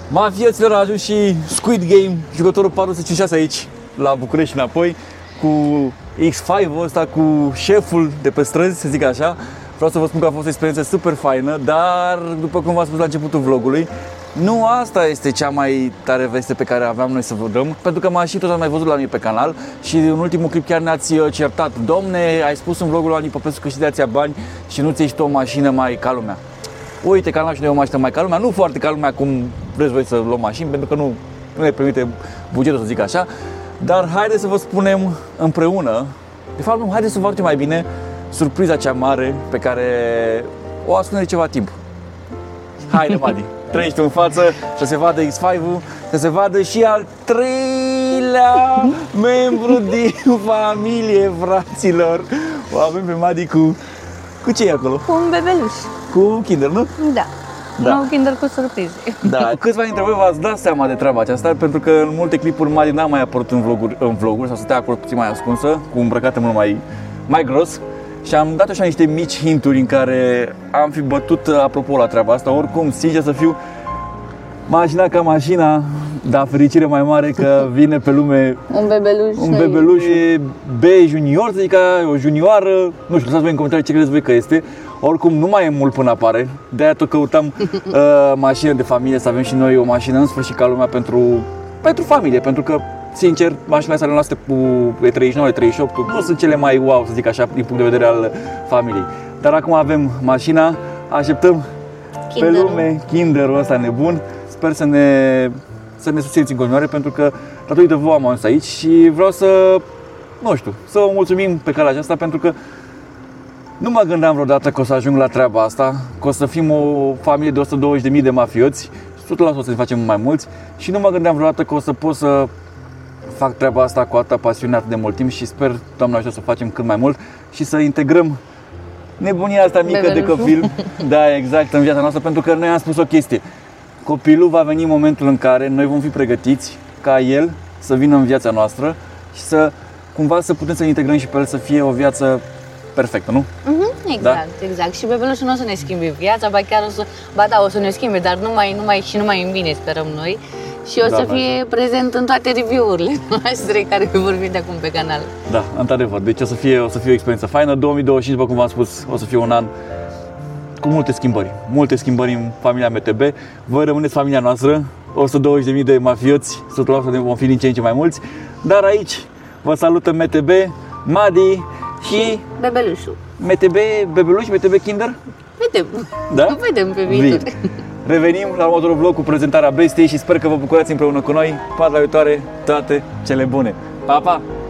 Mafioților, a ajuns și Squid Game, jucătorul 456 aici, la București înapoi, cu X5-ul ăsta, cu șeful de pe străzi, să zic așa. Vreau să vă spun că a fost o experiență super faină, dar, după cum v-am spus la începutul vlogului, nu asta este cea mai tare veste pe care aveam noi să vă dăm, pentru că m-ați și tot mai văzut la noi pe canal și în ultimul clip chiar ne-ați certat. Domne, ai spus în vlogul lui Ani Popescu că și de-ați bani și nu ți-ai tu o mașină mai ca lumea. Uite că am luat și noi o mașină mai ca lumea, nu foarte ca lumea cum vreți voi să luăm mașini, pentru că nu ne permite bugetul, să zic așa. Dar haideți să vă spunem împreună, de fapt nu, haideți să vă facem mai bine surpriza cea mare pe care o ascunde de ceva timp. Haide, Madi, treci tu în față, să se vadă X5-ul, să se vadă și al treilea membru din familie, fraților. O avem pe Madi cu ce e acolo? Cu un bebeluș. Cu Kinder, nu? Da. Da. Nu Kinder cu surprize. Da. Câțiva dintre voi v-ați dat seama de treaba aceasta, pentru că în multe clipuri Madi n-a mai apărut în vloguri sau stătea acolo puțin mai ascunsă, cu îmbrăcată mult mai gros. Și am dat așa niște mici hinturi în care am fi bătut apropo la treaba asta. Oricum, sincer să fiu, mașina ca mașina, dar fericire mai mare că vine pe lume Un bebeluș B junior, să zic, o junioară, nu știu, lăsați voi în comentarii ce credeți voi că este. Oricum nu mai e mult până apare, de-aia tot căutam mașină de familie, să avem și noi o mașină în sfârșit ca lumea pentru familie, pentru că sincer, mașinile astea noastre cu E39, E38 nu sunt cele mai wow, să zic așa, din punct de vedere al familiei. Dar acum avem mașina, așteptăm pe lume Kinderul ăsta nebun. Sper să ne susțineți în continuare, pentru că datorită vouă am ajuns aici și vreau să vă mulțumim pe calea aceasta, pentru că nu mă gândeam vreodată că o să ajung la treaba asta, că o să fim o familie de 120.000 de mafioți, 100% o să ne facem mai mulți și nu mă gândeam vreodată că o să pot să fac treaba asta cu atâta pasiune atât de mult timp și sper, Doamne ajută, să o facem cât mai mult și să integrăm nebunia asta mică de copil, da, exact, în viața noastră, pentru că noi am spus o chestie. Copilul va veni în momentul în care noi vom fi pregătiți ca el să vină în viața noastră și să cumva să putem să integrăm și pe el să fie o viață perfectă, nu? Exact, da? Exact. Și bebelușul nu o să ne schimbe viața, o să ne schimbe, dar numai în bine, sperăm noi. Și o să fie prezent în toate review-urile noastre care vor fi de acum pe canal. Da, într-adevăr. Deci o să fie o experiență faină. 2025, după cum v-am spus, o să fie un an cu multe schimbări în familia MTB. Voi rămâneți familia noastră, 120.000 de mafioți, 100% vom fi din ce în ce mai mulți. Dar aici vă salută MTB, Madi și bebelușul. MTB bebeluș, MTB Kinder? Vedem. Da? Vedem pe viitor. Revenim la următorul vlog cu prezentarea bestiei și sper că vă bucurați împreună cu noi. Pa, la viitoare, toate cele bune. Pa, pa!